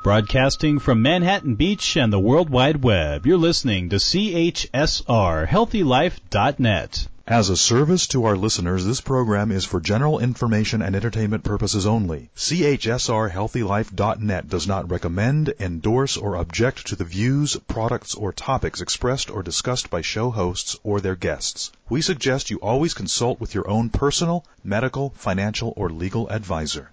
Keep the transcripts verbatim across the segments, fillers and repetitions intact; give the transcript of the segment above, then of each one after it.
Broadcasting from Manhattan Beach and the World Wide Web, you're listening to C H S R Healthy Life dot net. As a service to our listeners, this program is for general information and entertainment purposes only. C H S R Healthy Life dot net does not recommend, endorse, or object to the views, products, or topics expressed or discussed by show hosts or their guests. We suggest you always consult with your own personal, medical, financial, or legal advisor.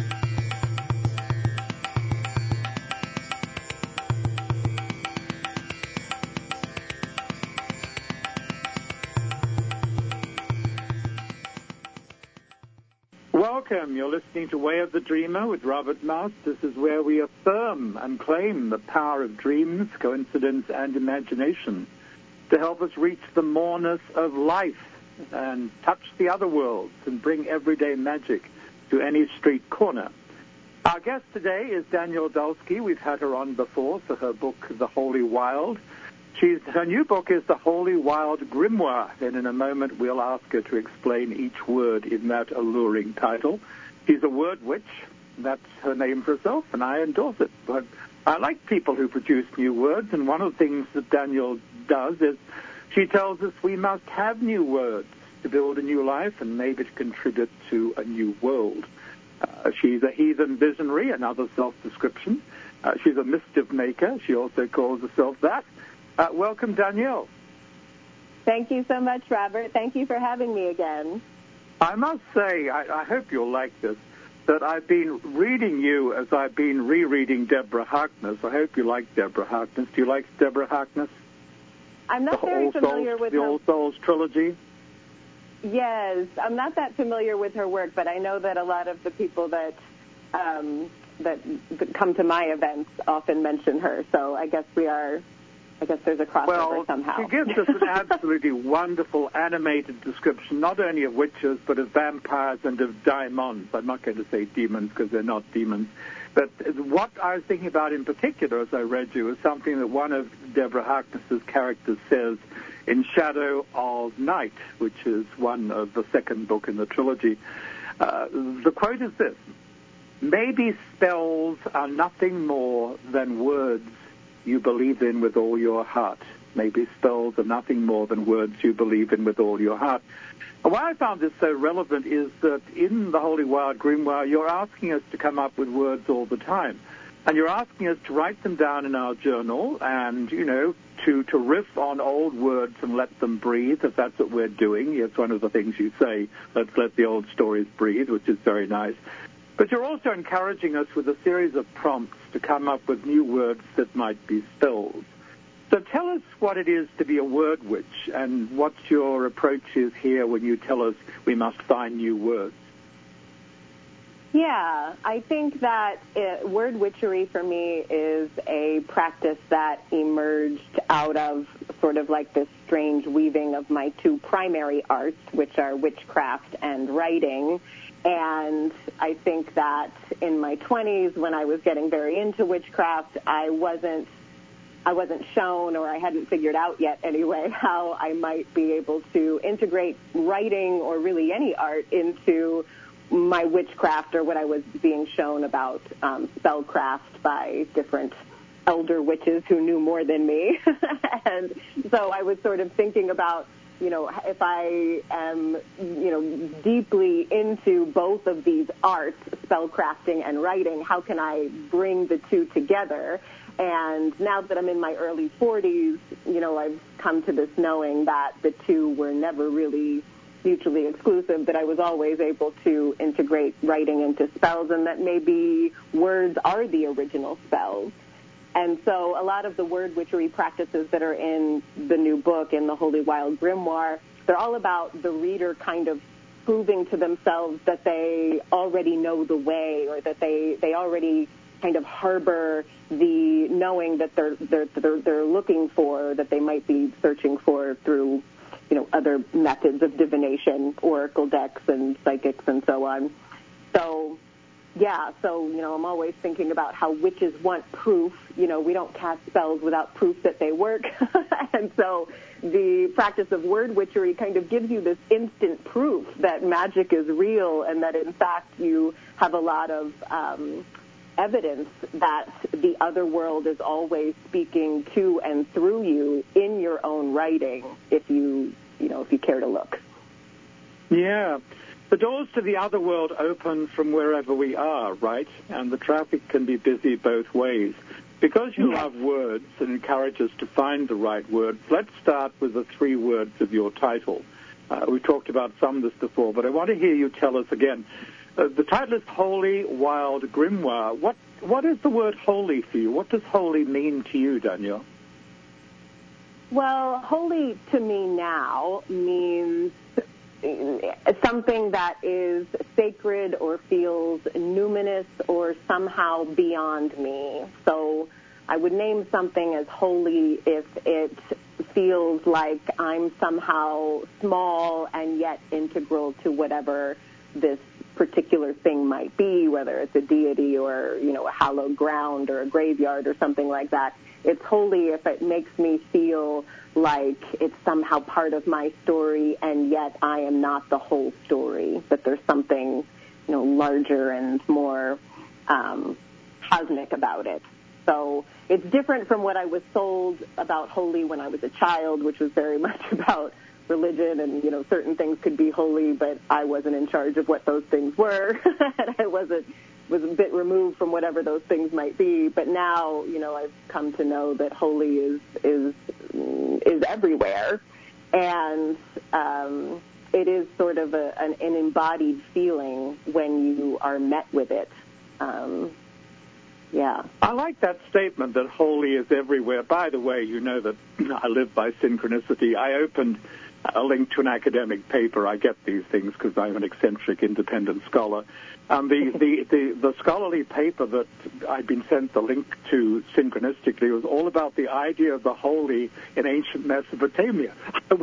Welcome. You're listening to Way of the Dreamer with Robert Moss. This is where we affirm and claim the power of dreams, coincidence, and imagination to help us reach the moreness of life and touch the other worlds and bring everyday magic to any street corner. Our guest today is Danielle Dulsky. We've had her on before for her book, The Holy Wild. She's, her new book is The Holy Wild Grimoire, and in a moment we'll ask her to explain each word in that alluring title. She's a word witch. That's her name for herself, and I endorse it. But I like people who produce new words, and one of the things that Danielle does is she tells us we must have new words to build a new life and maybe to contribute to a new world. Uh, she's a heathen visionary, another self-description. Uh, she's a mischief maker. She also calls herself that. Uh, welcome, Danielle. Thank you so much, Robert. Thank you for having me again. I must say, I, I hope you'll like this, that I've been reading you as I've been rereading Deborah Harkness. I hope you like Deborah Harkness. Do you like Deborah Harkness? I'm not the very All familiar Souls, with the her. The All Souls trilogy? Yes, I'm not that familiar with her work, but I know that a lot of the people that um, that, that come to my events often mention her. So I guess we are... I guess there's a crossover well, somehow. She gives us an absolutely wonderful animated description, not only of witches, but of vampires and of daimons. I'm not going to say demons because they're not demons. But what I was thinking about in particular as I read you is something that one of Deborah Harkness's characters says in Shadow of Night, which is one of the second book in the trilogy. Uh, the quote is this: "Maybe spells are nothing more than words you believe in with all your heart." Maybe spells are nothing more than words you believe in with all your heart. And why I found this so relevant is that in the Holy Wild Grimoire, you're asking us to come up with words all the time. And you're asking us to write them down in our journal and, you know, to, to riff on old words and let them breathe, if that's what we're doing. It's one of the things you say, let's let the old stories breathe, which is very nice. But you're also encouraging us with a series of prompts to come up with new words that might be spells. So tell us what it is to be a word witch and what your approach is here when you tell us we must find new words. Yeah, I think that it, word witchery for me is a practice that emerged out of sort of like this strange weaving of my two primary arts, which are witchcraft and writing. And I think that in my twenties, when I was getting very into witchcraft, I wasn't I wasn't shown, or I hadn't figured out yet anyway, how I might be able to integrate writing or really any art into my witchcraft, or what I was being shown about um, spellcraft by different elder witches who knew more than me. And so I was sort of thinking about, you know, if I am, you know, deeply into both of these arts, spellcrafting and writing, how can I bring the two together? And now that I'm in my early forties, you know, I've come to this knowing that the two were never really mutually exclusive, that I was always able to integrate writing into spells, and that maybe words are the original spells. And so a lot of the word witchery practices that are in the new book, in the Holy Wild Grimoire, they're all about the reader kind of proving to themselves that they already know the way, or that they, they already kind of harbor the knowing that they're, they're, they're, they're looking for, that they might be searching for through, you know, other methods of divination, oracle decks and psychics and so on. So, yeah, so, you know, I'm always thinking about how witches want proof. You know, we don't cast spells without proof that they work. And so the practice of word witchery kind of gives you this instant proof that magic is real, and that, in fact, you have a lot of um, evidence that the other world is always speaking to and through you in your own writing, if you, you know, if you care to look. Yeah. The doors to the other world open from wherever we are, right? And the traffic can be busy both ways. Because you love words and encourage us to find the right words, let's start with the three words of your title. Uh, we talked about some of this before, but I want to hear you tell us again. Uh, the title is Holy Wild Grimoire. What What is the word holy for you? What does holy mean to you, Danielle? Well, holy to me now means something that is sacred or feels numinous or somehow beyond me. So I would name something as holy if it feels like I'm somehow small and yet integral to whatever this particular thing might be, whether it's a deity or, you know, a hallowed ground or a graveyard or something like that. It's holy if it makes me feel like it's somehow part of my story, and yet I am not the whole story, but there's something, you know, larger and more um, cosmic about it. So it's different from what I was sold about holy when I was a child, which was very much about religion, and, you know, certain things could be holy, but I wasn't in charge of what those things were. And I wasn't was a bit removed from whatever those things might be. But now, you know, I've come to know that holy is is is everywhere, and um, it is sort of a, an, an embodied feeling when you are met with it. Um, yeah. I like that statement that holy is everywhere. By the way, you know that I live by synchronicity. I opened a link to an academic paper. I get these things because I'm an eccentric independent scholar. Um, the, the, the, the scholarly paper that I'd been sent the link to synchronistically was all about the idea of the holy in ancient Mesopotamia.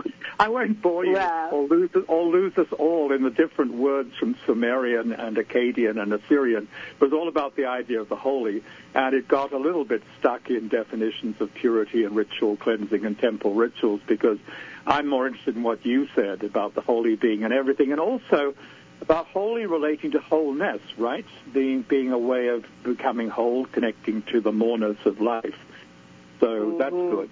I won't bore you yeah. or, lose, or lose us all in the different words from Sumerian and Akkadian and Assyrian. It was all about the idea of the holy, and it got a little bit stuck in definitions of purity and ritual cleansing and temple rituals, because I'm more interested in what you said about the holy being and everything, and also about holy relating to wholeness, right? Being being a way of becoming whole, connecting to the moreness of life. So mm-hmm. that's good.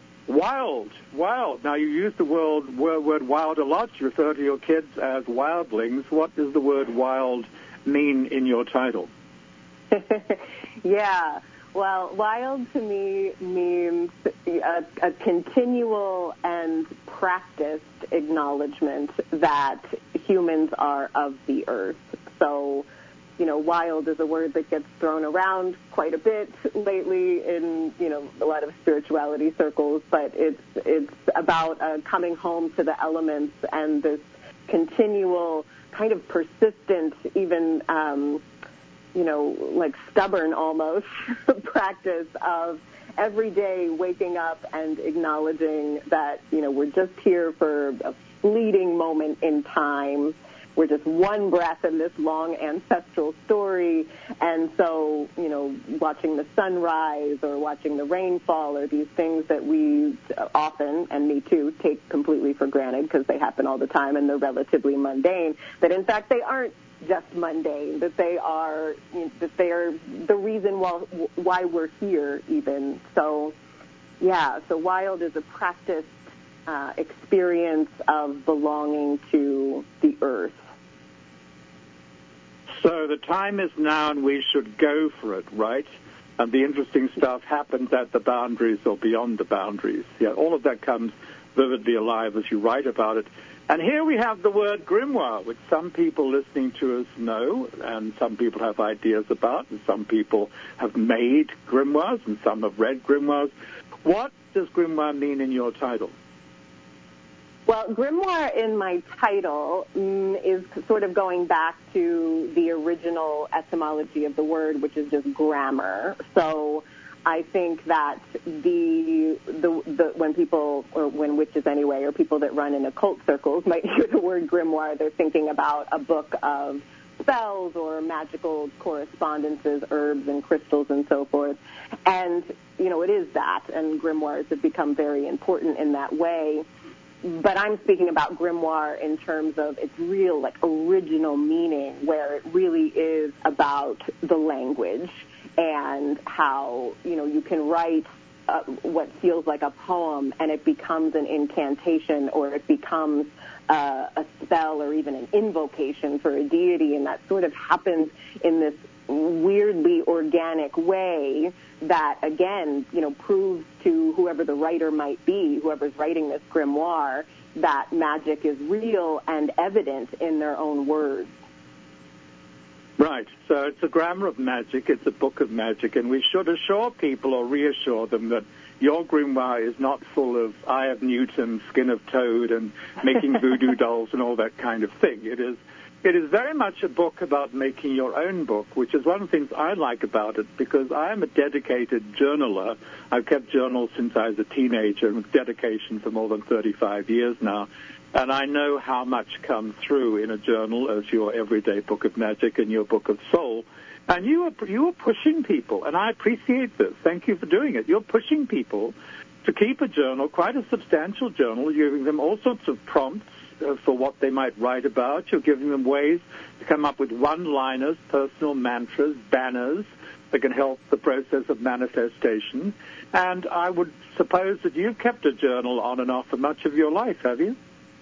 Wild, wild. Now, you use the word, word wild a lot. You refer to your kids as wildlings. What does the word wild mean in your title? Yeah. Well, wild to me means a, a continual and practiced acknowledgement that humans are of the earth. So, you know, wild is a word that gets thrown around quite a bit lately in, you know, a lot of spirituality circles, but it's it's about uh, coming home to the elements and this continual kind of persistent, even um, you know, like stubborn almost practice of every day waking up and acknowledging that, you know, we're just here for a fleeting moment in time. We're just one breath in this long ancestral story. And so, you know, watching the sunrise or watching the rainfall are these things that we often, and me too, take completely for granted because they happen all the time and they're relatively mundane, that in fact they aren't just mundane, that they are, you know, that they are the reason why, why we're here even. So, yeah, so wild is a practiced uh, experience of belonging to the earth. So the time is now and we should go for it, right? And the interesting stuff happens at the boundaries or beyond the boundaries. Yeah, all of that comes vividly alive as you write about it. And here we have the word grimoire, which some people listening to us know, and some people have ideas about, and some people have made grimoires, and some have read grimoires. What does grimoire mean in your title? Well, grimoire in my title mm, is sort of going back to the original etymology of the word, which is just grammar. So I think that the, the the when people, or when witches anyway, or people that run in occult circles might hear the word grimoire, they're thinking about a book of spells or magical correspondences, herbs and crystals and so forth. And, you know, it is that, and grimoires have become very important in that way. But I'm speaking about grimoire in terms of its real, like, original meaning, where it really is about the language. and how, you know, you can write uh, what feels like a poem and it becomes an incantation, or it becomes uh, a spell or even an invocation for a deity, and that sort of happens in this weirdly organic way that, again, you know, proves to whoever the writer might be, whoever's writing this grimoire, that magic is real and evident in their own words. Right. So it's a grammar of magic. It's a book of magic. And we should assure people or reassure them that your grimoire is not full of Eye of Newton, Skin of Toad, and making voodoo dolls and all that kind of thing. It is It is very much a book about making your own book, which is one of the things I like about it, because I am a dedicated journaler. I've kept journals since I was a teenager, with dedication for more than thirty-five years now. And I know how much comes through in a journal as your everyday book of magic and your book of soul. And you are, you are pushing people, and I appreciate this. Thank you for doing it. You're pushing people to keep a journal, quite a substantial journal. You're giving them all sorts of prompts uh, for what they might write about. You're giving them ways to come up with one-liners, personal mantras, banners that can help the process of manifestation. And I would suppose that you've kept a journal on and off for much of your life, have you?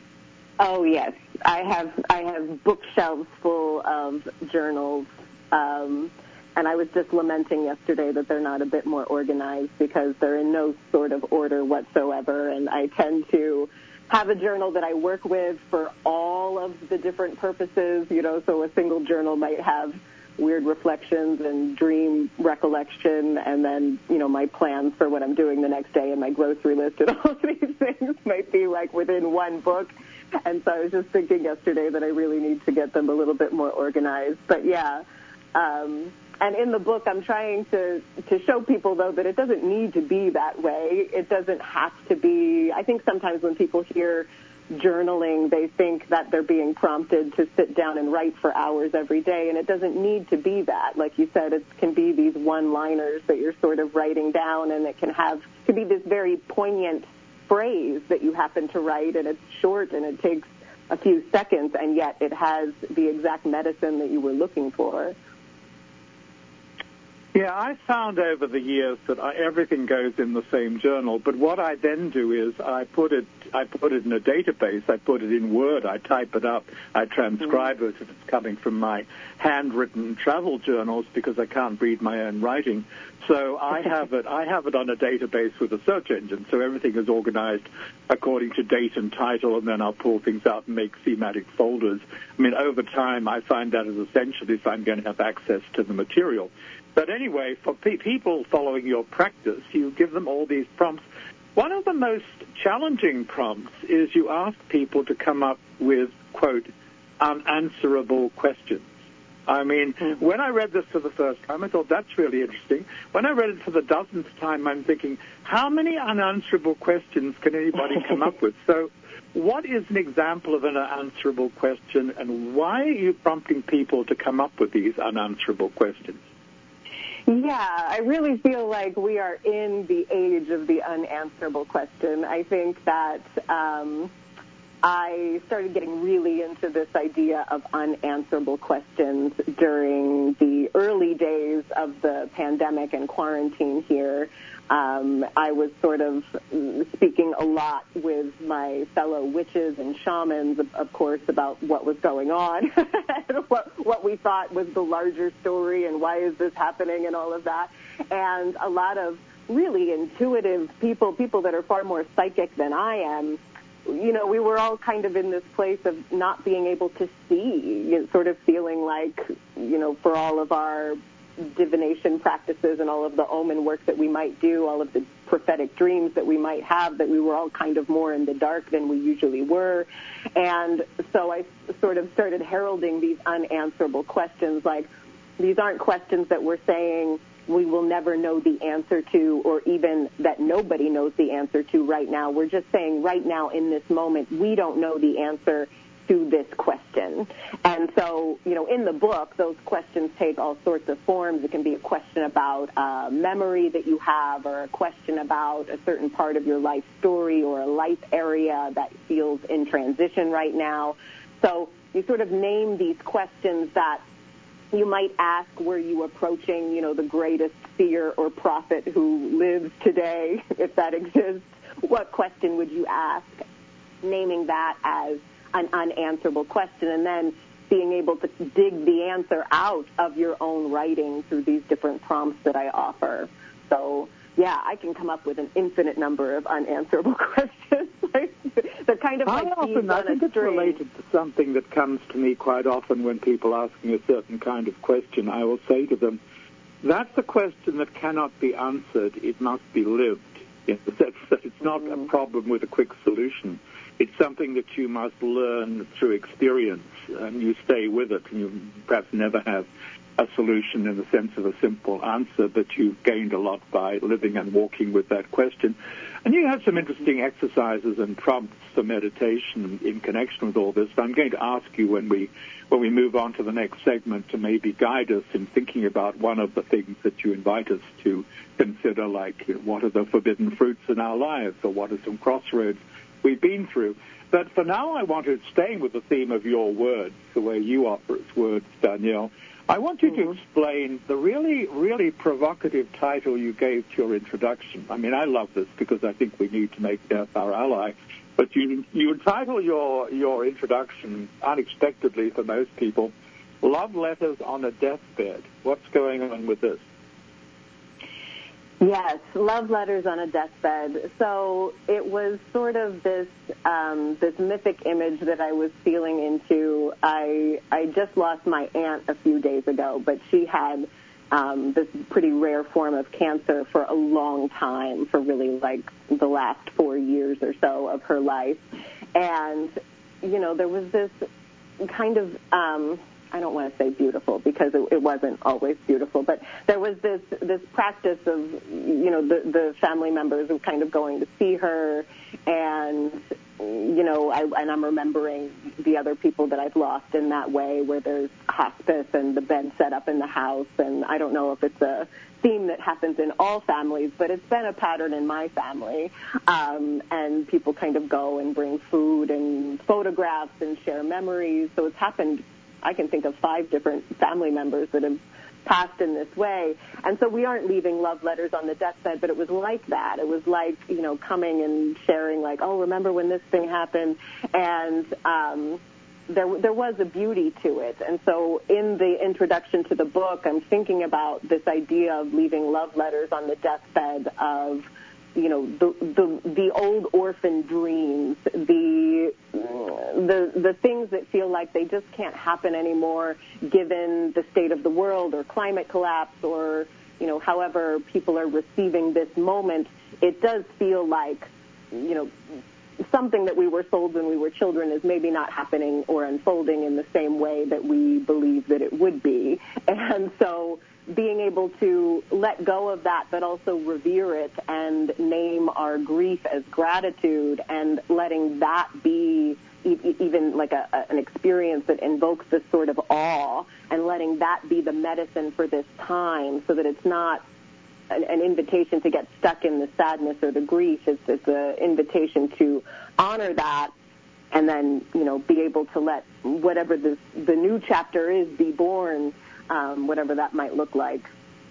Oh, yes. I have I have bookshelves full of journals, um, and I was just lamenting yesterday that they're not a bit more organized, because they're in no sort of order whatsoever, and I tend to have a journal that I work with for all of the different purposes, you know, so a single journal might have weird reflections and dream recollection, and then, you know, my plans for what I'm doing the next day and my grocery list and all of these things might be like within one book. And so I was just thinking yesterday that I really need to get them a little bit more organized. But yeah, um, and in the book I'm trying to, to show people, though, that it doesn't need to be that way. It doesn't have to be. I think sometimes when people hear journaling, they think that they're being prompted to sit down and write for hours every day, and it doesn't need to be that. Like you said, it can be these one-liners that you're sort of writing down, and it can have to be this very poignant phrase that you happen to write, and it's short and it takes a few seconds, and yet it has the exact medicine that you were looking for. Yeah, I found over the years that I, everything goes in the same journal, but what I then do is I put it I put it in a database, I put it in Word, I type it up, I transcribe mm-hmm. it if it's coming from my handwritten travel journals, because I can't read my own writing. So I have it I have it on a database with a search engine, so everything is organized according to date and title, and then I'll pull things out and make thematic folders. I mean, over time, I find that is essential if I'm going to have access to the material. But anyway, for pe- people following your practice, you give them all these prompts. One of the most challenging prompts is you ask people to come up with, quote, unanswerable questions. I mean, mm-hmm. when I read this for the first time, I thought, that's really interesting. When I read it for the dozenth time, I'm thinking, how many unanswerable questions can anybody come up with? So what is an example of an unanswerable question, and why are you prompting people to come up with these unanswerable questions? Yeah, I really feel like we are in the age of the unanswerable question. I think that um, I started getting really into this idea of unanswerable questions during the early days of the pandemic and quarantine here. Um, I was sort of speaking a lot with my fellow witches and shamans, of, of course, about what was going on, what, what we thought was the larger story and why is this happening and all of that. And a lot of really intuitive people, people that are far more psychic than I am, you know, we were all kind of in this place of not being able to see, you know, sort of feeling like, you know, for all of our divination practices and all of the omen work that we might do, all of the prophetic dreams that we might have, that we were all kind of more in the dark than we usually were. And so I sort of started heralding these unanswerable questions, like these aren't questions that we're saying we will never know the answer to, or even that nobody knows the answer to right now. We're just saying right now in this moment, we don't know the answer to this question. And so, you know, in the book, those questions take all sorts of forms. It can be a question about a memory that you have, or a question about a certain part of your life story, or a life area that feels in transition right now. So you sort of name these questions that you might ask, were you approaching, you know, the greatest seer or prophet who lives today, if that exists? What question would you ask? Naming that as an unanswerable question, and then being able to dig the answer out of your own writing through these different prompts that I offer. So, yeah, I can come up with an infinite number of unanswerable questions. They're kind of I like often, I think it's related to something that comes to me quite often when people ask me a certain kind of question. I will say to them, that's a question that cannot be answered. It must be lived. In the sense that it's not mm. a problem with a quick solution. It's something that you must learn through experience, and you stay with it, and you perhaps never have a solution in the sense of a simple answer, but you've gained a lot by living and walking with that question. And you have some interesting exercises and prompts for meditation in connection with all this. I'm going to ask you when we when we move on to the next segment to maybe guide us in thinking about one of the things that you invite us to consider, like what are the forbidden fruits in our lives, or what are some crossroads we've been through. But for now, I want to, staying with the theme of your words, the way you offer its words, Danielle, I want you mm-hmm. to explain the really, really provocative title you gave to your introduction. I mean, I love this because I think we need to make death our ally. But you you entitle your, your introduction, unexpectedly for most people, Love Letters on a Deathbed. What's going on with this? Yes, Love Letters on a Deathbed. So it was sort of this um, this mythic image that I was feeling into. I I just lost my aunt a few days ago, but she had um, this pretty rare form of cancer for a long time, for really like the last four years or so of her life. And, you know, there was this kind of... Um, I don't want to say beautiful because it, it wasn't always beautiful, but there was this this practice of, you know, the, the family members were kind of going to see her, and, you know, I, and I'm remembering the other people that I've lost in that way, where there's hospice and the bed set up in the house, and I don't know if it's a theme that happens in all families, but it's been a pattern in my family, um, and people kind of go and bring food and photographs and share memories, so it's happened. I can think of five different family members that have passed in this way. And so we aren't leaving love letters on the deathbed, but it was like that. It was like, you know, coming and sharing like, oh, remember when this thing happened? And um, there, there was a beauty to it. And so in the introduction to the book, I'm thinking about this idea of leaving love letters on the deathbed of, you know, the the the old orphan dreams, the the the things that feel like they just can't happen anymore, given the state of the world or climate collapse, or, you know, however people are receiving this moment. It does feel like, you know, something that we were sold when we were children is maybe not happening or unfolding in the same way that we believe that it would be, and so being able to let go of that, but also revere it and name our grief as gratitude, and letting that be e- even like a, a, an experience that invokes this sort of awe, and letting that be the medicine for this time, so that it's not an, an invitation to get stuck in the sadness or the grief. It's, it's an invitation to honor that, and then, you know, be able to let whatever this, the new chapter is be born, Um, whatever that might look like.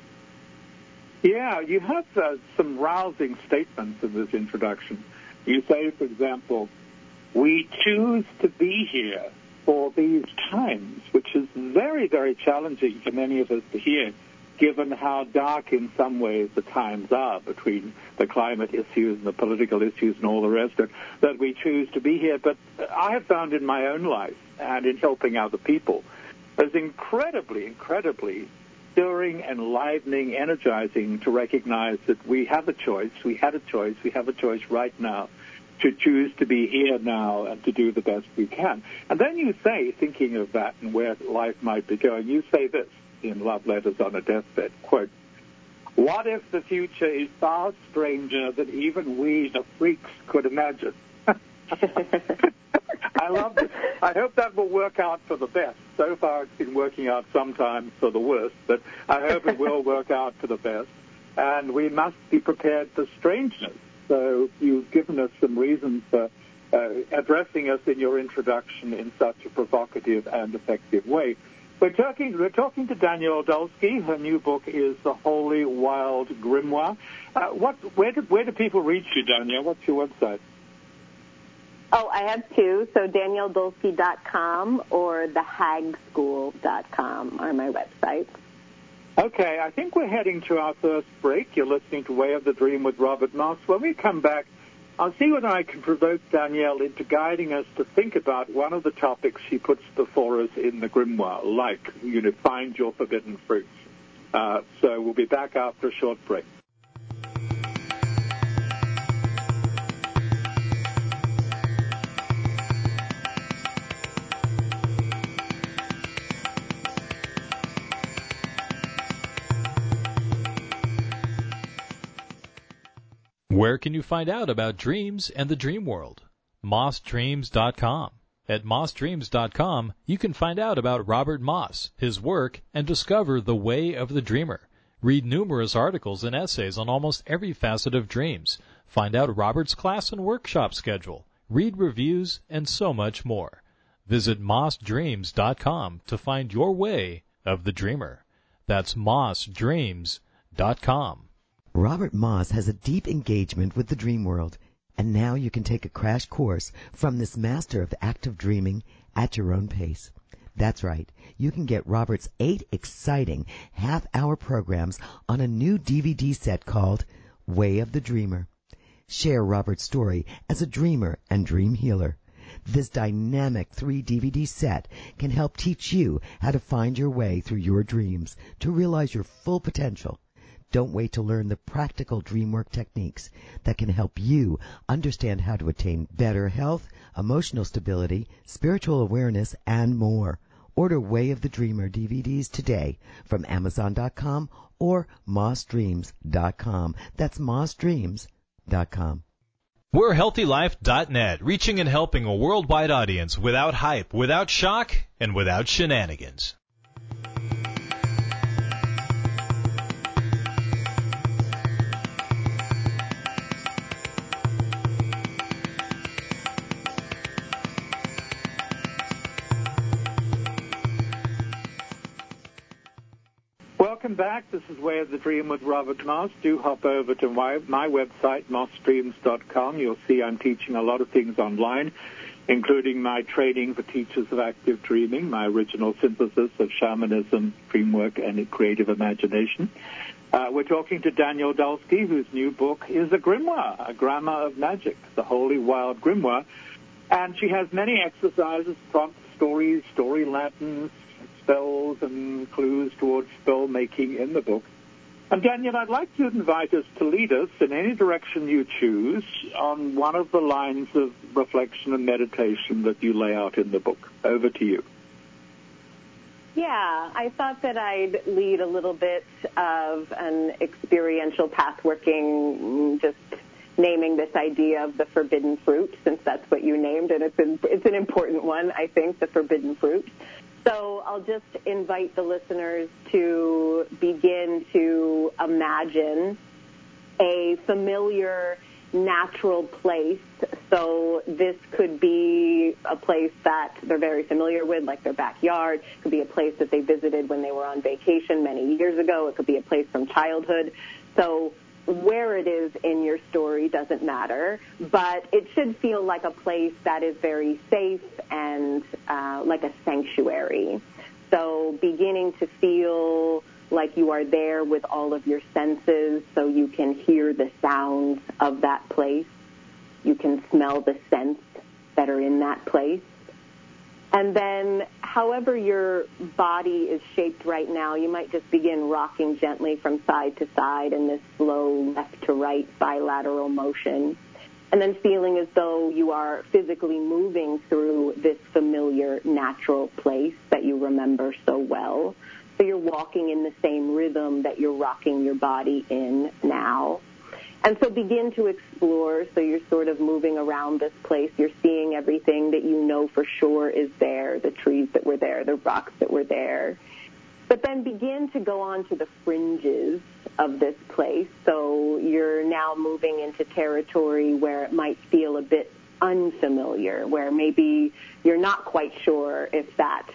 Yeah, you have uh, some rousing statements in this introduction. You say, for example, we choose to be here for these times, which is very, very challenging for many of us to hear, given how dark in some ways the times are between the climate issues and the political issues and all the rest of it, that we choose to be here. But I have found in my own life and in helping other people, it's incredibly, incredibly stirring, enlivening, energizing to recognize that we have a choice, we had a choice, we have a choice right now to choose to be here now and to do the best we can. And then you say, thinking of that and where life might be going, you say this in Love Letters on a Deathbed, quote, what if the future is far stranger than even we, the freaks, could imagine? I love this. I hope that will work out for the best. So far it's been working out sometimes for the worst, but I hope it will work out for the best. And we must be prepared for strangeness. So you've given us some reasons for uh, addressing us in your introduction in such a provocative and effective way. We're talking, we're talking to Danielle Dulsky. Her new book is The Holy Wild Grimoire. Uh, what, where, do, where do people reach you, Danielle? What's your website? Oh, I have two. So danielle dulsky dot com or the hag school dot com are my websites. Okay, I think we're heading to our first break. You're listening to Way of the Dream with Robert Moss. When we come back, I'll see whether I can provoke Danielle into guiding us to think about one of the topics she puts before us in the grimoire, like, you know, find your forbidden fruits. Uh, so we'll be back after a short break. Where can you find out about dreams and the dream world? moss dreams dot com. At moss dreams dot com, you can find out about Robert Moss, his work, and discover the way of the dreamer. Read numerous articles and essays on almost every facet of dreams. Find out Robert's class and workshop schedule. Read reviews, and so much more. Visit moss dreams dot com to find your way of the dreamer. That's moss dreams dot com. Robert Moss has a deep engagement with the dream world, and now you can take a crash course from this master of active dreaming at your own pace. That's right. You can get Robert's eight exciting half-hour programs on a new D V D set called Way of the Dreamer. Share Robert's story as a dreamer and dream healer. This dynamic three D V D set can help teach you how to find your way through your dreams to realize your full potential. Don't wait to learn the practical dream work techniques that can help you understand how to attain better health, emotional stability, spiritual awareness, and more. Order Way of the Dreamer D V Ds today from amazon dot com or moss dreams dot com. That's moss dreams dot com. We're healthy life dot net, reaching and helping a worldwide audience without hype, without shock, and without shenanigans. Welcome back. This is Way of the Dream with Robert Moss. Do hop over to my, my website, moss dreams dot com. You'll see I'm teaching a lot of things online, including my training for teachers of active dreaming, my original synthesis of shamanism, dream work, and creative imagination. Uh, we're talking to Danielle Dulsky, whose new book is a grimoire, a grammar of magic, the Holy Wild Grimoire. And she has many exercises, prompts, stories, story Latins, spells and clues towards spell making in the book. And Danielle, I'd like to invite us to lead us in any direction you choose on one of the lines of reflection and meditation that you lay out in the book. Over to you. Yeah, I thought that I'd lead a little bit of an experiential path working, just naming this idea of the forbidden fruit, since that's what you named, and it's an, it's an important one, I think, the forbidden fruit. So I'll just invite the listeners to begin to imagine a familiar natural place. So this could be a place that they're very familiar with, like their backyard. It could be a place that they visited when they were on vacation many years ago. It could be a place from childhood. So where it is in your story doesn't matter, but it should feel like a place that is very safe and uh, like a sanctuary. So beginning to feel like you are there with all of your senses, so you can hear the sounds of that place. You can smell the scents that are in that place. And then however your body is shaped right now, you might just begin rocking gently from side to side in this slow left to right bilateral motion. And then feeling as though you are physically moving through this familiar natural place that you remember so well. So you're walking in the same rhythm that you're rocking your body in now. And so begin to explore. So you're sort of moving around this place. You're seeing everything that you know for sure is there, the trees that were there, the rocks that were there. But then begin to go on to the fringes of this place. So you're now moving into territory where it might feel a bit unfamiliar, where maybe you're not quite sure if that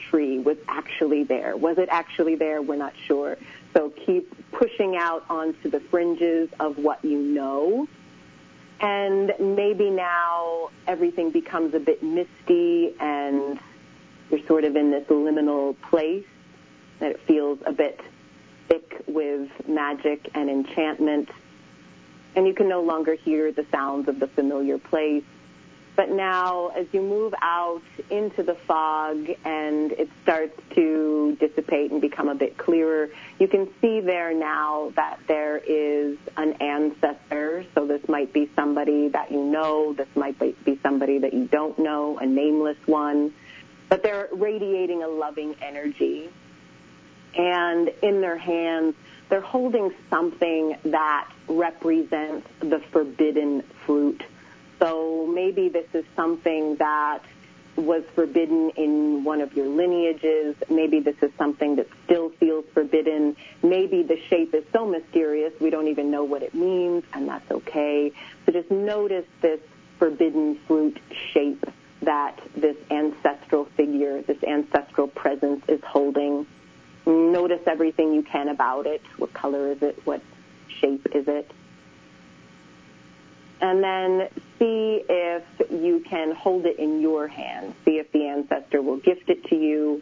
tree was actually there. Was it actually there? We're not sure. So keep pushing out onto the fringes of what you know. And maybe now everything becomes a bit misty and you're sort of in this liminal place that it feels a bit thick with magic and enchantment. And you can no longer hear the sounds of the familiar place. But now, as you move out into the fog and it starts to dissipate and become a bit clearer, you can see there now that there is an ancestor. So this might be somebody that you know. This might be somebody that you don't know, a nameless one. But they're radiating a loving energy. And in their hands, they're holding something that represents the forbidden fruit. So maybe this is something that was forbidden in one of your lineages. Maybe this is something that still feels forbidden. Maybe the shape is so mysterious we don't even know what it means, and that's okay. So just notice this forbidden fruit shape that this ancestral figure, this ancestral presence is holding. Notice everything you can about it. What color is it? What shape is it? And then see if you can hold it in your hand. See if the ancestor will gift it to you.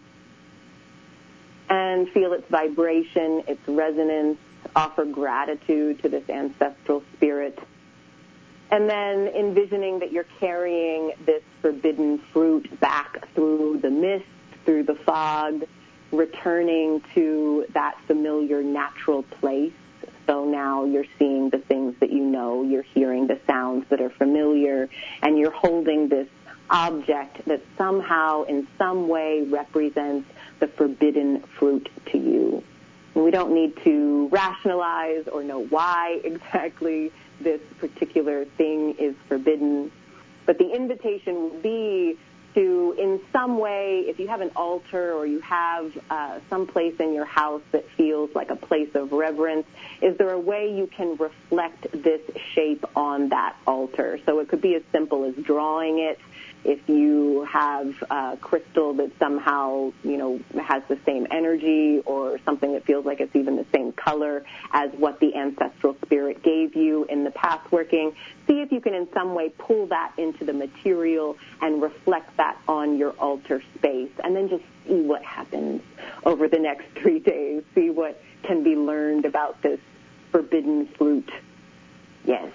And feel its vibration, its resonance. Offer gratitude to this ancestral spirit. And then envisioning that you're carrying this forbidden fruit back through the mist, through the fog, returning to that familiar natural place. So now you're seeing the things that you know, you're hearing the sounds that are familiar, and you're holding this object that somehow, in some way, represents the forbidden fruit to you. And we don't need to rationalize or know why exactly this particular thing is forbidden, but the invitation will be to, in some way, if you have an altar or you have uh, some place in your house that feels like a place of reverence, is there a way you can reflect this shape on that altar? So it could be as simple as drawing it. If you have a crystal that somehow, you know, has the same energy, or something that feels like it's even the same color as what the ancestral spirit gave you in the past working, see if you can in some way pull that into the material and reflect that on your altar space, and then just see what happens over the next three days. See what can be learned about this forbidden fruit. Yes.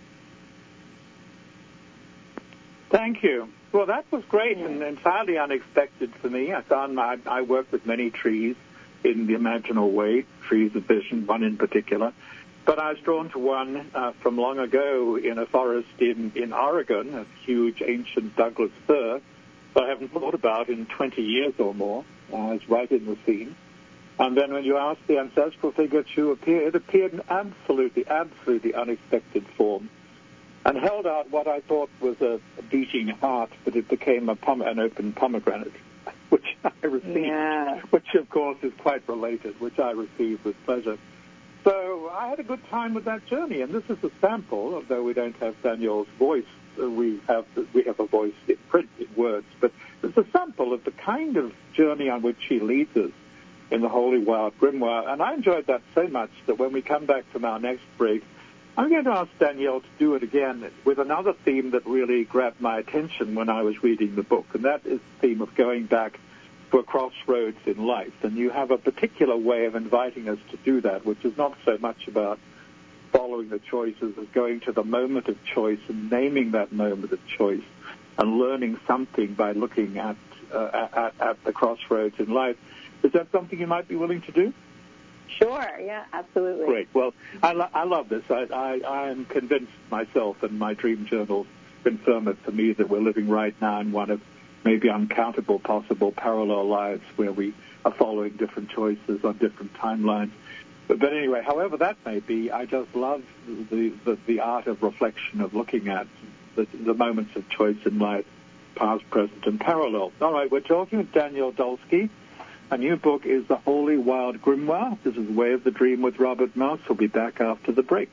Thank you. Well, that was great and entirely unexpected for me. I found my, I work with many trees in the imaginal way, trees of vision, one in particular. But I was drawn to one uh, from long ago in a forest in, in Oregon, a huge ancient Douglas fir that I haven't thought about in twenty years or more. Uh, it's right in the scene. And then when you asked the ancestral figure to appear, it appeared in absolutely, absolutely unexpected form, and held out what I thought was a, a beating heart, but it became a pom- an open pomegranate, which I received, yeah. which, of course, is quite related, which I received with pleasure. So I had a good time with that journey, and this is a sample, although we don't have Danielle's voice. Uh, we have we have a voice in print, in words, but it's a sample of the kind of journey on which she leads us in the Holy Wild Grimoire, and I enjoyed that so much that when we come back from our next break, I'm going to ask Danielle to do it again with another theme that really grabbed my attention when I was reading the book, and that is the theme of going back to a crossroads in life. And you have a particular way of inviting us to do that, which is not so much about following the choices as going to the moment of choice and naming that moment of choice and learning something by looking at, uh, at, at the crossroads in life. Is that something you might be willing to do? Sure, yeah, absolutely. Great. Well, I, lo- I love this. I, I, I am convinced myself, and my dream journals confirm it for me, that we're living right now in one of maybe uncountable possible parallel lives where we are following different choices on different timelines. But, but anyway, however that may be, I just love the, the, the art of reflection, of looking at the, the moments of choice in life, past, present, and parallel. All right, we're talking with Danielle Dulski. A new book is The Holy Wild Grimoire. This is Way of the Dream with Robert Moss. We'll be back after the break.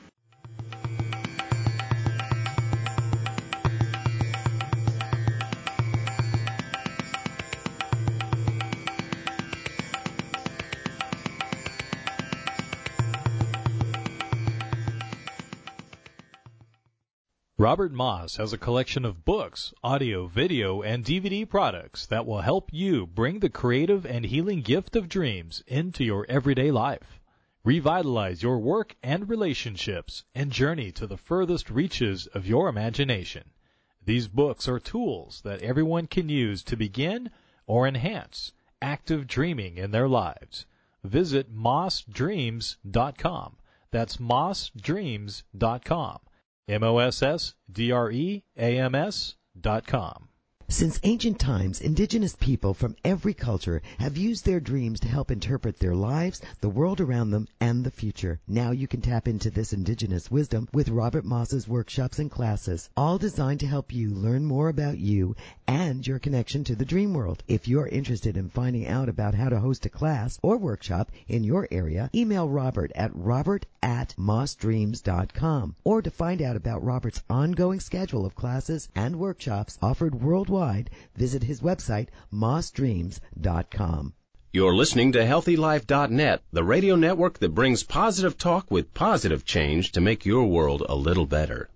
Robert Moss has a collection of books, audio, video, and D V D products that will help you bring the creative and healing gift of dreams into your everyday life. Revitalize your work and relationships and journey to the furthest reaches of your imagination. These books are tools that everyone can use to begin or enhance active dreaming in their lives. Visit moss dreams dot com. That's moss dreams dot com. M O S S D R E A M S dot com. Since ancient times, indigenous people from every culture have used their dreams to help interpret their lives, the world around them, and the future. Now you can tap into this indigenous wisdom with Robert Moss's workshops and classes, all designed to help you learn more about you and your connection to the dream world. If you're interested in finding out about how to host a class or workshop in your area, email Robert at robert at moss dreams dot com. Or to find out about Robert's ongoing schedule of classes and workshops offered worldwide, visit his website, moss dreams dot com. You're listening to healthy life dot net, the radio network that brings positive talk with positive change to make your world a little better.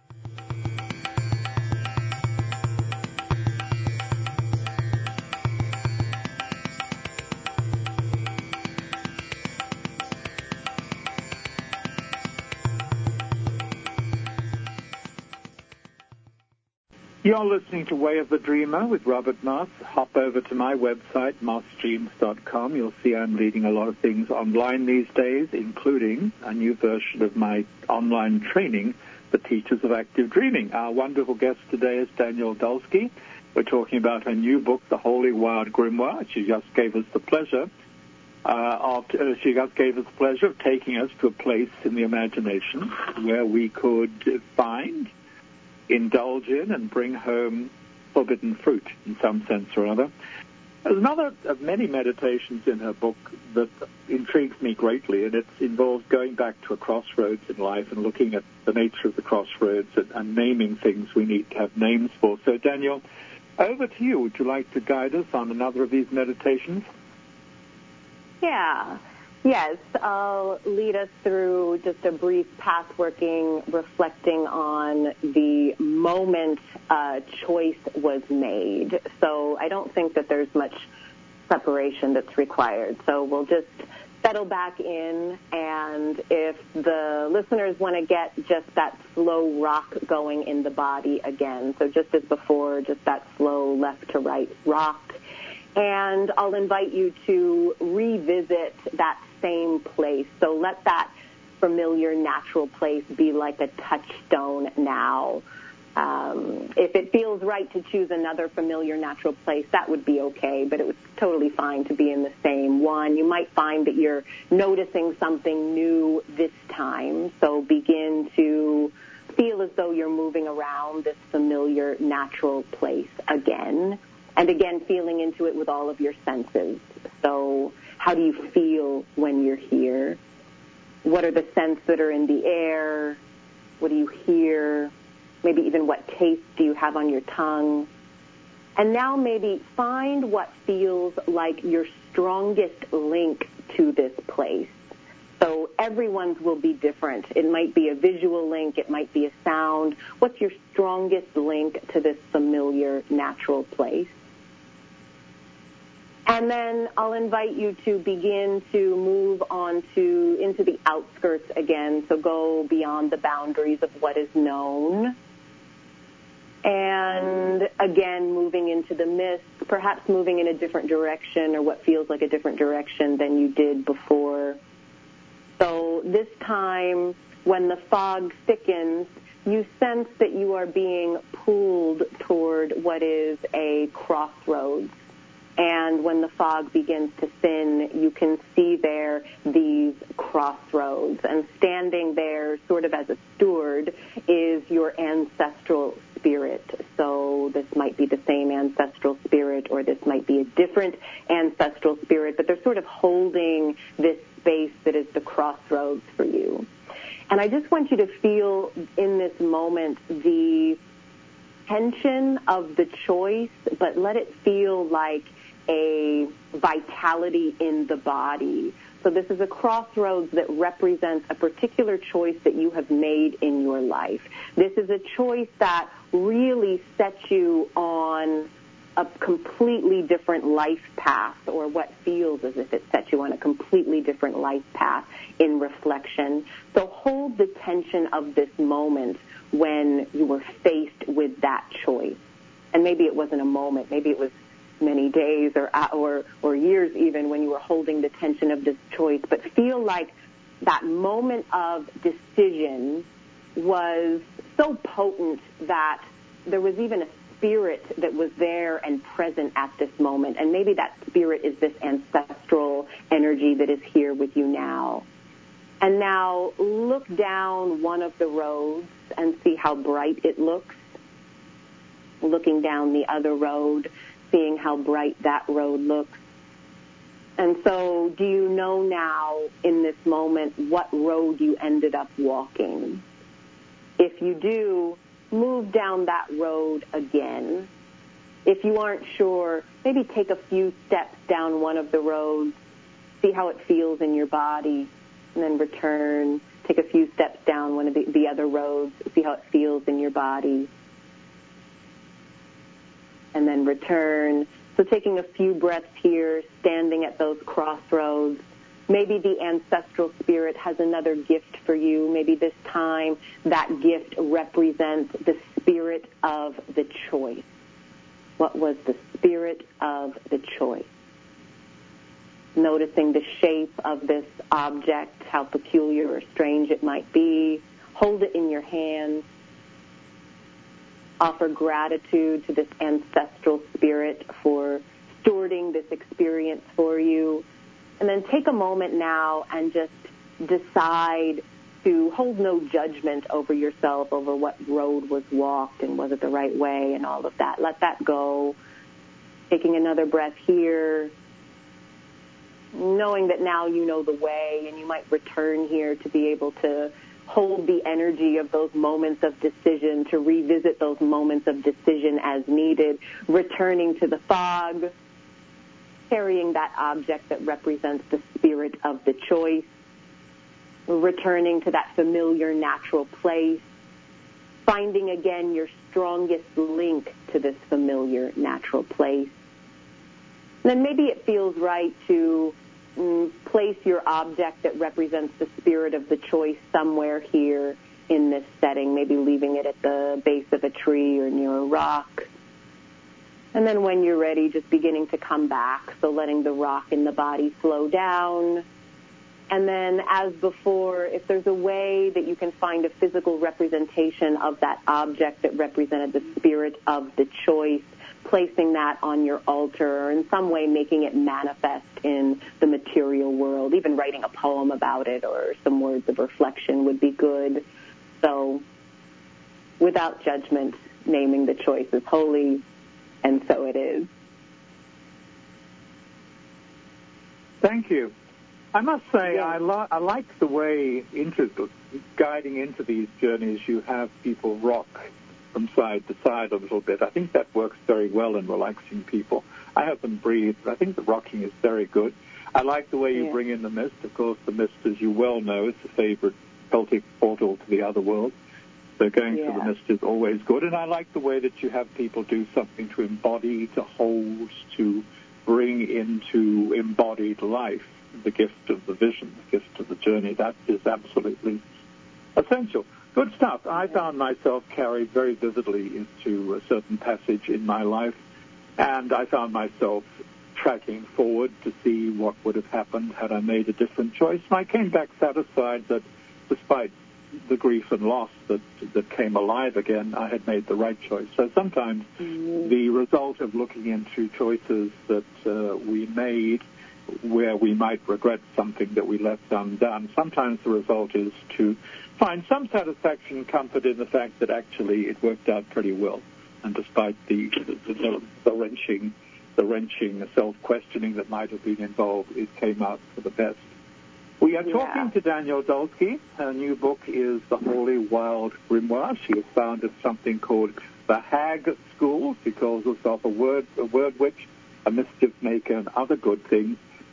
You're listening to Way of the Dreamer with Robert Moss. Hop over to my website, moss dreams dot com. You'll see I'm leading a lot of things online these days, including a new version of my online training, The Teachers of Active Dreaming. Our wonderful guest today is Danielle Dulski. We're talking about her new book, The Holy Wild Grimoire. She just gave us the pleasure uh, of uh, she just gave us the pleasure of taking us to a place in the imagination where we could find, indulge in, and bring home forbidden fruit in some sense or other. There's another of many meditations in her book that intrigues me greatly, and it involves going back to a crossroads in life and looking at the nature of the crossroads and, and naming things we need to have names for. So, Daniel, over to you. Would you like to guide us on another of these meditations? Yeah. Yes, I'll lead us through just a brief path working, reflecting on the moment uh, choice was made. So I don't think that there's much preparation that's required. So we'll just settle back in, and if the listeners want to get just that slow rock going in the body again, so just as before, just that slow left to right rock. And I'll invite you to revisit that same place. So let that familiar natural place be like a touchstone now. Um, if it feels right to choose another familiar natural place, that would be okay, but it was totally fine to be in the same one. You might find that you're noticing something new this time, so begin to feel as though you're moving around this familiar natural place again. And again, feeling into it with all of your senses. So how do you feel when you're here? What are the scents that are in the air? What do you hear? Maybe even what taste do you have on your tongue? And now maybe find what feels like your strongest link to this place. So everyone's will be different. It might be a visual link. It might be a sound. What's your strongest link to this familiar natural place? And then I'll invite you to begin to move on to into the outskirts again, so go beyond the boundaries of what is known. And again, moving into the mist, perhaps moving in a different direction or what feels like a different direction than you did before. So this time, when the fog thickens, you sense that you are being pulled toward what is a crossroads. And when the fog begins to thin, you can see there these crossroads. And standing there sort of as a steward is your ancestral spirit. So this might be the same ancestral spirit, or this might be a different ancestral spirit, but they're sort of holding this space that is the crossroads for you. And I just want you to feel in this moment the tension of the choice, but let it feel like a vitality in the body. So this is a crossroads that represents a particular choice that you have made in your life. This is a choice that really sets you on a completely different life path, or what feels as if it sets you on a completely different life path in reflection. So hold the tension of this moment when you were faced with that choice. And maybe it wasn't a moment, maybe it was many days or or or years even when you were holding the tension of this choice, but feel like that moment of decision was so potent that there was even a spirit that was there and present at this moment. And maybe that spirit is this ancestral energy that is here with you now. And now look down one of the roads and see how bright it looks. Looking down the other road, seeing how bright that road looks. And so do you know now in this moment what road you ended up walking? If you do, move down that road again. If you aren't sure, maybe take a few steps down one of the roads, see how it feels in your body, and then return. Take a few steps down one of the, the other roads, see how it feels in your body, and then return. So taking a few breaths here, standing at those crossroads. Maybe the ancestral spirit has another gift for you. Maybe this time that gift represents the spirit of the choice. What was the spirit of the choice? Noticing the shape of this object, how peculiar or strange it might be. Hold it in your hand. Offer gratitude to this ancestral spirit for stewarding this experience for you. And then take a moment now and just decide to hold no judgment over yourself, over what road was walked and was it the right way and all of that. Let that go. Taking another breath here, knowing that now you know the way and you might return here to be able to hold the energy of those moments of decision, to revisit those moments of decision as needed, returning to the fog, carrying that object that represents the spirit of the choice, returning to that familiar natural place, finding again your strongest link to this familiar natural place. And then maybe it feels right to mm, place your object that represents the spirit of the choice somewhere here in this setting, maybe leaving it at the base of a tree or near a rock. And then when you're ready, just beginning to come back, so letting the rock in the body slow down. And then, as before, if there's a way that you can find a physical representation of that object that represented the spirit of the choice, placing that on your altar, or in some way making it manifest in the material world. Even writing a poem about it or some words of reflection would be good. So, without judgment, naming the choice is holy, and so it is. Thank you. I must say, Yes. I, lo- I like the way, into guiding into these journeys, you have people rock from side to side a little bit. I think that works very well in relaxing people. I have them breathe, but I think the rocking is very good. I like the way you Yeah. bring in the mist. Of course, the mist, as you well know, is a favorite Celtic portal to the other world. So going Yeah. through the mist is always good. And I like the way that you have people do something to embody, to hold, to bring into embodied life the gift of the vision, the gift of the journey. That is absolutely essential. Good stuff. I found myself carried very vividly into a certain passage in my life, and I found myself tracking forward to see what would have happened had I made a different choice. And I came back satisfied that despite the grief and loss that that came alive again, I had made the right choice. So sometimes mm-hmm. the result of looking into choices that uh, we made where we might regret something that we left undone, sometimes the result is to find some satisfaction and comfort in the fact that actually it worked out pretty well. And despite the the, the, the wrenching, the wrenching self-questioning that might have been involved, it came out for the best. We are yeah. talking to Danielle Dulsky. Her new book is The Holy Wild Grimoire. She has founded something called the Hag School. She calls herself a word, a word witch, a mischief maker, and other good things.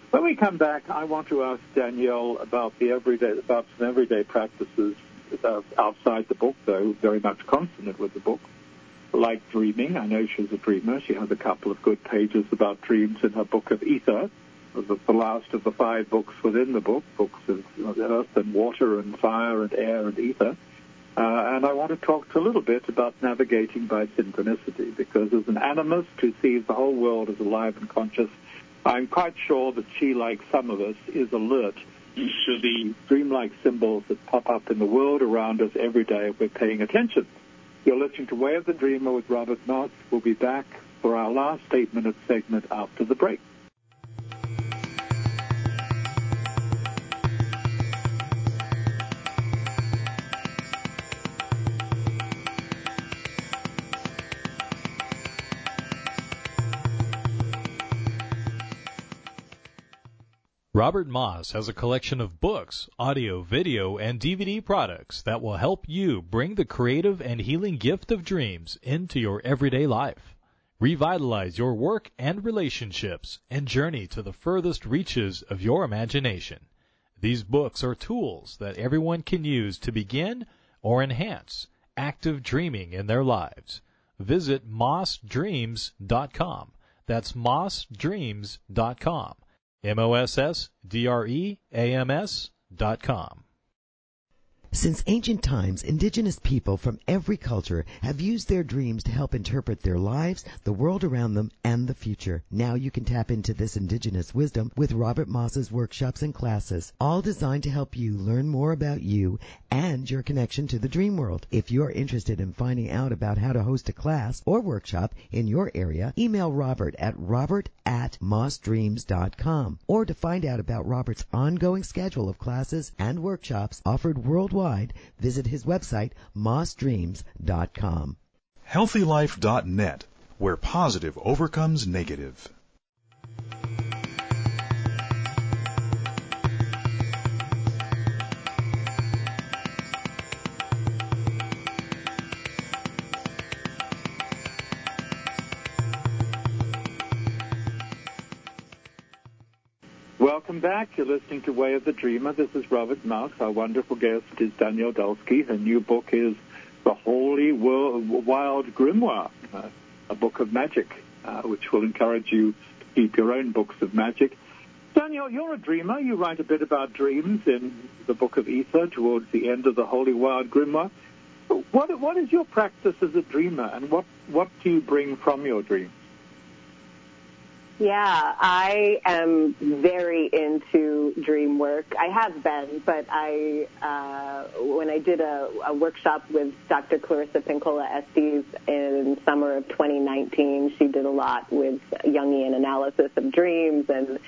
When we come back, I want to ask Danielle about the everyday, about some everyday practices uh, outside the book, though very much consonant with the book, like dreaming. I know she's a dreamer. She has a couple of good pages about dreams in her book of Ether, the, the last of the five books within the book, books of earth and water and fire and air and ether. Uh, and I want to talk to a little bit about navigating by synchronicity, because as an animist who sees the whole world as alive and conscious, I'm quite sure that she, like some of us, is alert to the dreamlike symbols that pop up in the world around us every day if we're paying attention. You're listening to Way of the Dreamer with Robert Moss. We'll be back for our last eight-minute segment after the break. Robert Moss has a collection of books, audio, video, and D V D products that will help you bring the creative and healing gift of dreams into your everyday life. Revitalize your work and relationships and journey to the furthest reaches of your imagination. These books are tools that everyone can use to begin or enhance active dreaming in their lives. Visit moss dreams dot com. That's moss dreams dot com. M O S S D R E A M S dot com. Since ancient times, indigenous people from every culture have used their dreams to help interpret their lives, the world around them, and the future. Now you can tap into this indigenous wisdom with Robert Moss's workshops and classes, all designed to help you learn more about you and your connection to the dream world. If you're interested in finding out about how to host a class or workshop in your area, email Robert at robert at moss dreams dot com. Or to find out about Robert's ongoing schedule of classes and workshops offered worldwide, visit his website, moss dreams dot com. healthy life dot net, where positive overcomes negative. Welcome back. You're listening to Way of the Dreamer. This is Robert Moss. Our wonderful guest is Danielle Dulski. Her new book is The Holy Wild Grimoire, uh, a book of magic, uh, which will encourage you to keep your own books of magic. Danielle, you're a dreamer. You write a bit about dreams in the book of Ether towards the end of The Holy Wild Grimoire. What, what is your practice as a dreamer, and what, what do you bring from your dreams? Yeah, I am very into dream work. I have been, but I uh, when I did a, a workshop with Doctor Clarissa Pinkola Estes in summer of twenty nineteen, she did a lot with Jungian analysis of dreams, and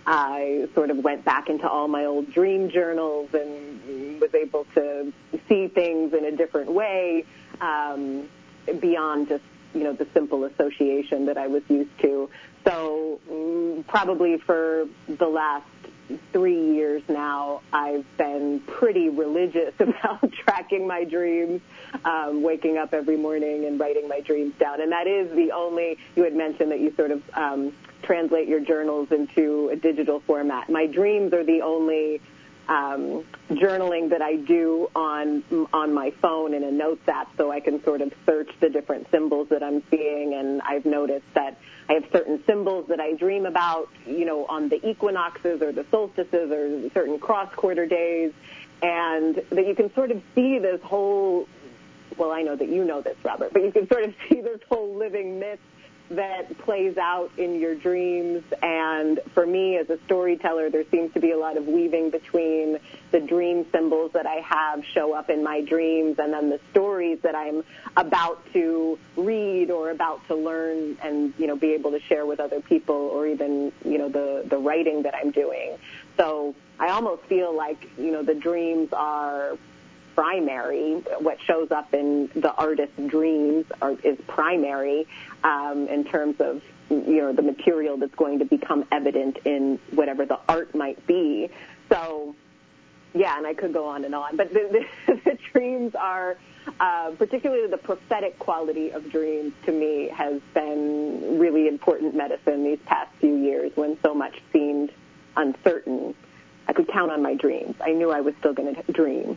I sort of went back into all my old dream journals and was able to see things in a different way, um, beyond just, you know, the simple association that I was used to. So um, probably for the last three years now, I've been pretty religious about tracking my dreams, um, waking up every morning and writing my dreams down. And that is the only, you had mentioned that you sort of um, translate your journals into a digital format. My dreams are the only Um, journaling that I do on on my phone in a notes app, so I can sort of search the different symbols that I'm seeing. And I've noticed that I have certain symbols that I dream about, you know, on the equinoxes or the solstices or certain cross-quarter days, and that you can sort of see this whole, well, I know that you know this, Robert, but you can sort of see this whole living myth that plays out in your dreams. And for me as a storyteller, there seems to be a lot of weaving between the dream symbols that I have show up in my dreams and then the stories that I'm about to read or about to learn and, you know, be able to share with other people, or even, you know, the, the writing that I'm doing. So I almost feel like, you know, the dreams are primary. What shows up in the artist's dreams are, is primary um, in terms of, you know, the material that's going to become evident in whatever the art might be. So, yeah, and I could go on and on. But the, the, the dreams are, uh, particularly the prophetic quality of dreams, to me, has been really important medicine these past few years when so much seemed uncertain, I could count on my dreams. I knew I was still going to dream.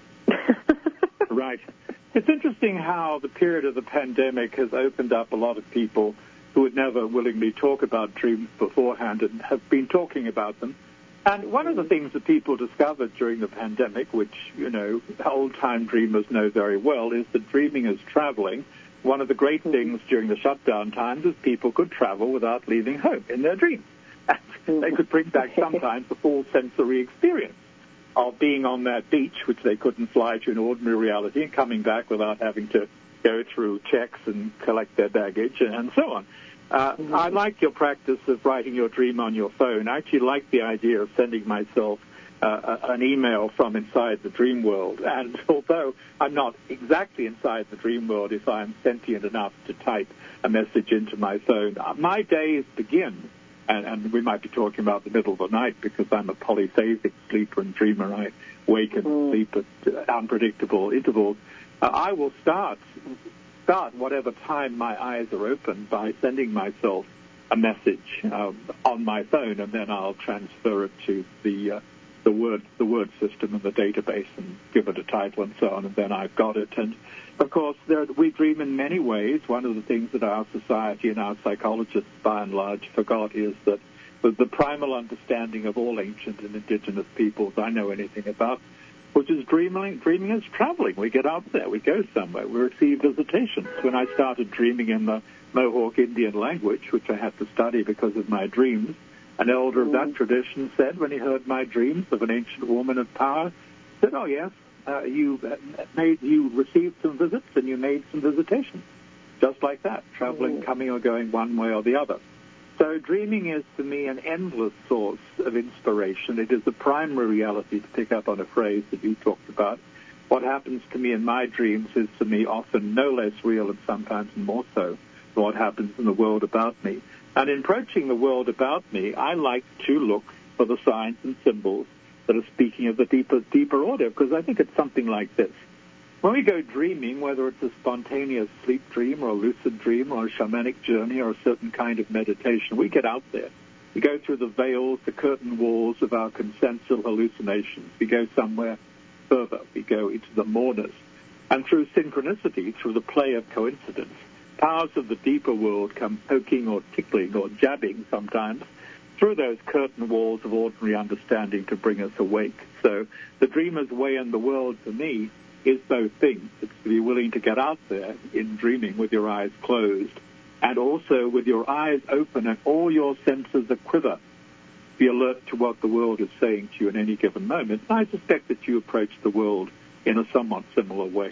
Right. It's interesting how the period of the pandemic has opened up a lot of people who would never willingly talk about dreams beforehand and have been talking about them. And one of the things that people discovered during the pandemic, which, you know, old-time dreamers know very well, is that dreaming is traveling. One of the great things during the shutdown times is people could travel without leaving home in their dreams. And they could bring back sometimes the full sensory experience of being on that beach, which they couldn't fly to in ordinary reality, and coming back without having to go through checks and collect their baggage and so on. Uh, mm-hmm. I like your practice of writing your dream on your phone. I actually like the idea of sending myself uh, an email from inside the dream world. And although I'm not exactly inside the dream world, if I'm sentient enough to type a message into my phone, uh, my days begin, and, and we might be talking about the middle of the night because I'm a polyphasic sleeper and dreamer. I wake and mm. sleep at unpredictable intervals. Uh, I will start start whatever time my eyes are open by sending myself a message um, on my phone, and then I'll transfer it to the uh, the word the word system and the database and give it a title and so on, and then I've got it. And of course, there, we dream in many ways. One of the things that our society and our psychologists, by and large, forgot is that the primal understanding of all ancient and indigenous peoples I know anything about, which is dreaming. Dreaming is traveling. We get out there. We go somewhere. We receive visitations. When I started dreaming in the Mohawk Indian language, which I had to study because of my dreams, an elder of that tradition said, when he heard my dreams of an ancient woman of power, said, oh, yes, uh, you made, you received some visits and you made some visitations. Just like that, traveling, coming or going one way or the other. So dreaming is, to me, an endless source of inspiration. It is the primary reality, to pick up on a phrase that you talked about. What happens to me in my dreams is, to me, often no less real and sometimes more so than what happens in the world about me. And in approaching the world about me, I like to look for the signs and symbols that are speaking of the deeper, deeper order, because I think it's something like this. When we go dreaming, whether it's a spontaneous sleep dream or a lucid dream or a shamanic journey or a certain kind of meditation, we get out there. We go through the veils, the curtain walls of our consensual hallucinations. We go somewhere further. We go into the mourners. And through synchronicity, through the play of coincidence, powers of the deeper world come poking or tickling or jabbing sometimes through those curtain walls of ordinary understanding to bring us awake. So the dreamer's way in the world, for me, is both things. It's to be willing to get out there in dreaming with your eyes closed, and also with your eyes open and all your senses aquiver. Be alert to what the world is saying to you in any given moment. And I suspect that you approach the world in a somewhat similar way.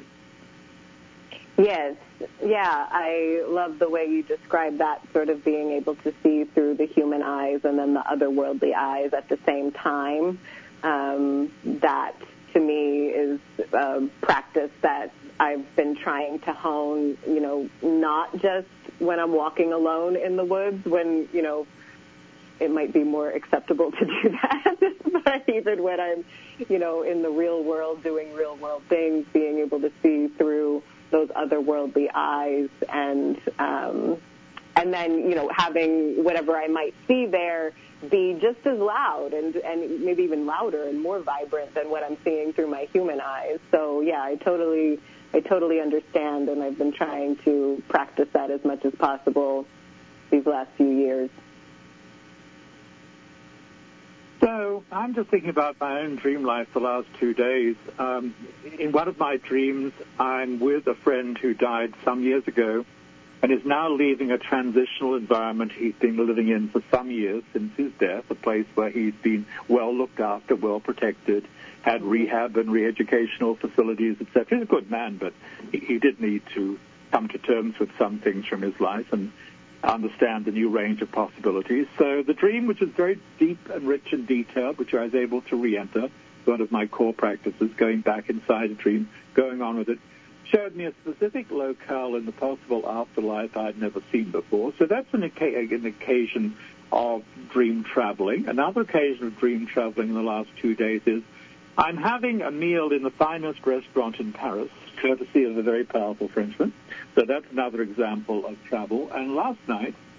Yes. Yeah, I love the way you describe that, sort of being able to see through the human eyes and then the otherworldly eyes at the same time. Um, that, to me, is a practice that I've been trying to hone, you know, not just when I'm walking alone in the woods, when, you know, it might be more acceptable to do that, but even when I'm, you know, in the real world doing real world things, being able to see through those otherworldly eyes, and um, and then, you know, having whatever I might see there be just as loud and, and maybe even louder and more vibrant than what I'm seeing through my human eyes. So, yeah, I totally, I totally understand, and I've been trying to practice that as much as possible these last few years. So I'm just thinking about my own dream life the last two days. Um, in one of my dreams, I'm with a friend who died some years ago and is now leaving a transitional environment he's been living in for some years since his death, a place where he's been well looked after, well protected, had rehab and re-educational facilities, et cetera. He's a good man, but he, he did need to come to terms with some things from his life and understand the new range of possibilities. So the dream, which is very deep and rich and detailed, which I was able to re-enter, one of my core practices, going back inside a dream, going on with it, showed me a specific locale in the possible afterlife I'd never seen before. So that's an, an occasion of dream traveling. Another occasion of dream traveling in the last two days is I'm having a meal in the finest restaurant in Paris, courtesy of a very powerful Frenchman. So that's another example of travel. And last night,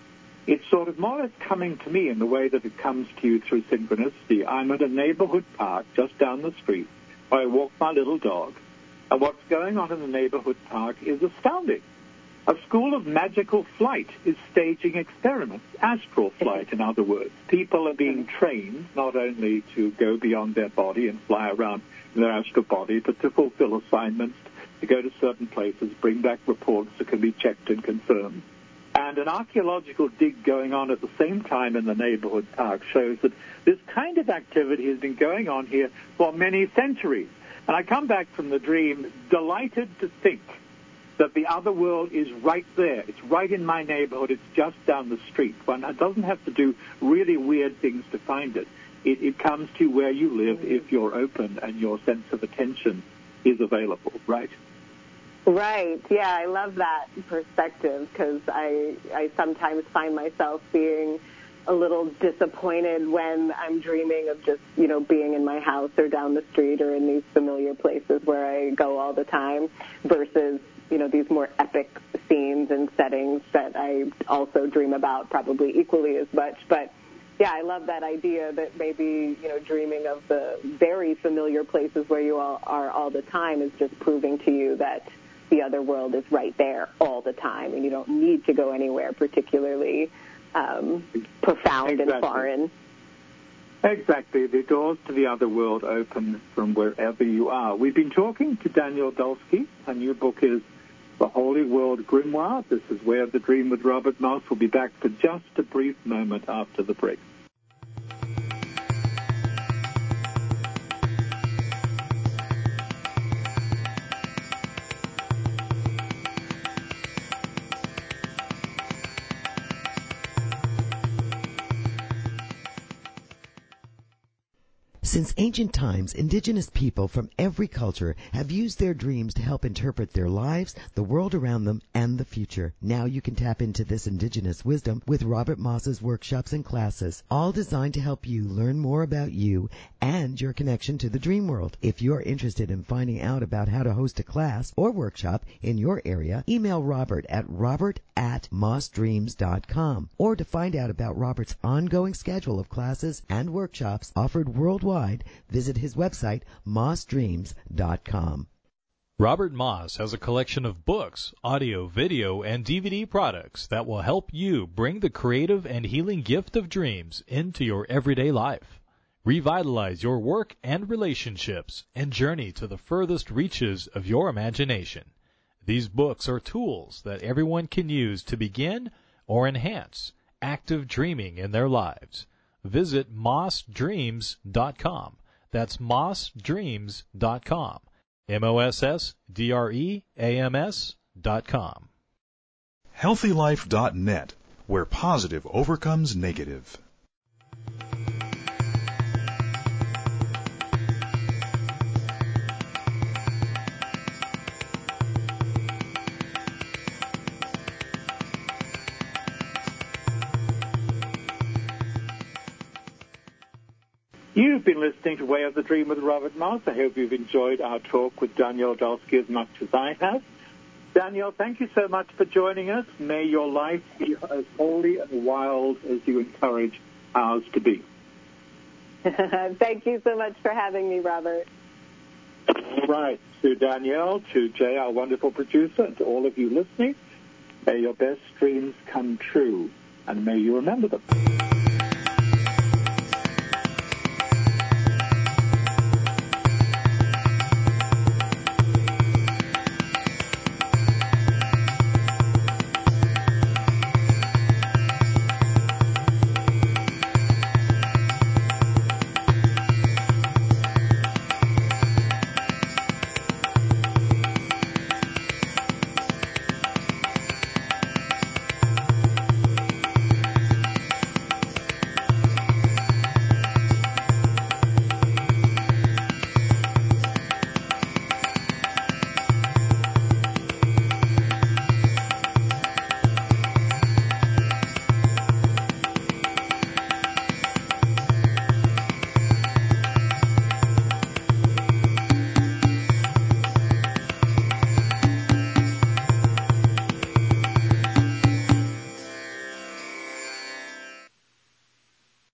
it's sort of more or less coming to me in the way that it comes to you through synchronicity. I'm at a neighborhood park just down the street where I walk my little dog, and what's going on in the neighborhood park is astounding. A school of magical flight is staging experiments, astral flight, in other words. People are being trained not only to go beyond their body and fly around in their astral body, but to fulfill assignments, to go to certain places, bring back reports that can be checked and confirmed. And an archaeological dig going on at the same time in the neighborhood park shows that this kind of activity has been going on here for many centuries. And I come back from the dream delighted to think that the other world is right there. It's right in my neighborhood. It's just down the street. One doesn't have to do really weird things to find it. It, it comes to where you live if you're open and your sense of attention is available, right? Right. Yeah, I love that perspective because I, I sometimes find myself being a little disappointed when I'm dreaming of just, you know, being in my house or down the street or in these familiar places where I go all the time versus, you know, these more epic scenes and settings that I also dream about probably equally as much. But, yeah, I love that idea that maybe, you know, dreaming of the very familiar places where you all are all the time is just proving to you that the other world is right there all the time and you don't need to go anywhere particularly um, profound exactly. and foreign. Exactly. The doors to the other world open from wherever you are. We've been talking to Danielle Dulsky. Her new book is The Holy World Grimoire. This is Where the Dream with Robert Moss. We'll be back for just a brief moment after the break. Since ancient times, indigenous people from every culture have used their dreams to help interpret their lives, the world around them, and the future. Now you can tap into this indigenous wisdom with Robert Moss's workshops and classes, all designed to help you learn more about you and your connection to the dream world. If you're interested in finding out about how to host a class or workshop in your area, email Robert at robert at mossdreams dot com. Or to find out about Robert's ongoing schedule of classes and workshops offered worldwide, visit his website, moss dreams dot com. Robert Moss has a collection of books, audio, video, and D V D products that will help you bring the creative and healing gift of dreams into your everyday life. Revitalize your work and relationships and journey to the furthest reaches of your imagination. These books are tools that everyone can use to begin or enhance active dreaming in their lives. Visit moss dreams dot com. That's moss dreams dot com. M O S S D R E A M S dot com. healthy life dot net, where positive overcomes negative. You've been listening to Way of the Dream with Robert Moss. I hope you've enjoyed our talk with Danielle Dulsky as much as I have. Danielle, thank you so much for joining us. May your life be as holy and wild as you encourage ours to be. Thank you so much for having me, Robert. All right. To Danielle, to Jay, our wonderful producer, and to all of you listening, may your best dreams come true, and may you remember them.